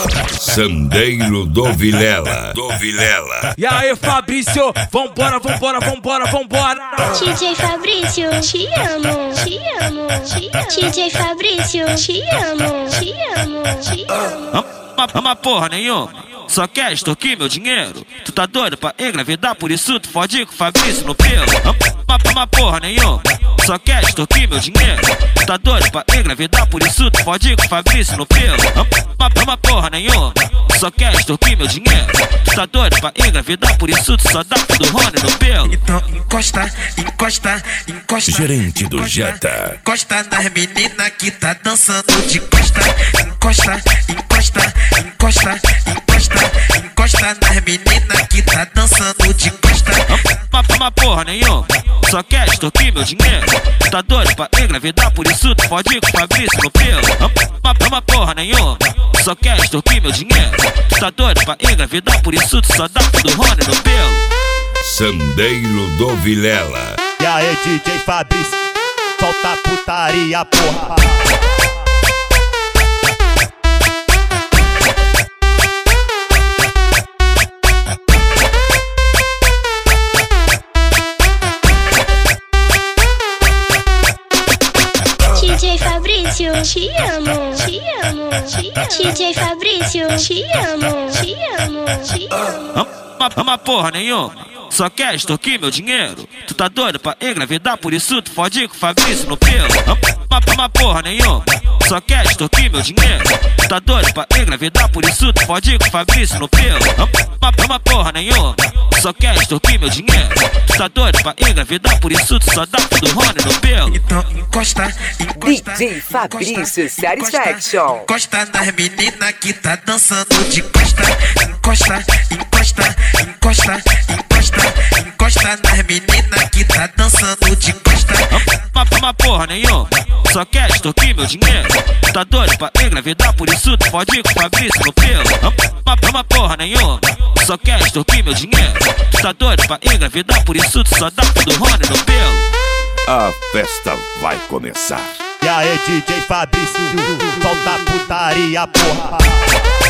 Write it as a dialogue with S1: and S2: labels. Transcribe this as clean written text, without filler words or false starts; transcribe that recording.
S1: Sandeiro do Vilela.
S2: E aí, Fabrício, vambora.
S3: DJ Fabrício, te amo. DJ Fabrício, te amo.
S2: Ama porra nenhuma, só quer extorquir meu dinheiro. Tu tá doido pra engravidar, por isso tu fode com o Fabrício no pelo. Ama porra nenhuma, só quer extorquir meu dinheiro. Tu tá doido pra engravidar, por isso tu fode com o Fabrício no pelo. Ama porra nenhuma, só quer extorquir meu dinheiro. Tu tá doido pra engravidar, por isso tu só dá do Rony no pelo.
S4: Então encosta.
S1: Gerente do Jetta.
S4: Encosta nas meninas que tá dançando de costa. Encosta nas meninas que tá dançando de costa.
S2: Ama porra nenhuma, só quer extorquir meu dinheiro. Tu tá doido pra engravidar, por isso tu fode com o Fabrício no pelo. Ama porra nenhuma, só quer extorquir meu dinheiro. Tu tá doido pra engravidar, por isso tu só dá do Rony no pelo.
S1: Sandeiro do Vilela.
S5: E aí, DJ Fabrício, solta a putaria, porra.
S3: DJ Fabrício, te amo. DJ Fabrício, te amo.
S2: Ama porra nenhuma, só quer extorquir meu dinheiro. Tu tá doido pra engravidar, por isso tu fode com o Fabrício no pelo. Ama porra nenhuma, só quer extorquir meu dinheiro. Tu tá doido pra engravidar, por isso tu fode com o Fabrício no pelo. Ama porra nenhuma, só quer extorquir meu dinheiro. Tu tá doido pra engravidar, por isso tu só dá do Rony no pelo.
S4: Então encosta.
S6: DJ Fabrício Satisfaction.
S4: Encosta nas meninas que tá dançando de costa. Encosta nas meninas que tá dançando de costa.
S2: Ama porra nenhuma, só quer extorquir meu dinheiro. Tu tá doido pra engravidar, por isso tu fode com o Fabrício no pelo. Ama porra nenhuma, só quer extorquir meu dinheiro. Tu tá doido pra engravidar, por isso tu só dá do Rony no pelo.
S1: A festa vai começar.
S5: E aí, DJ Fabrício, solta a putaria, porra.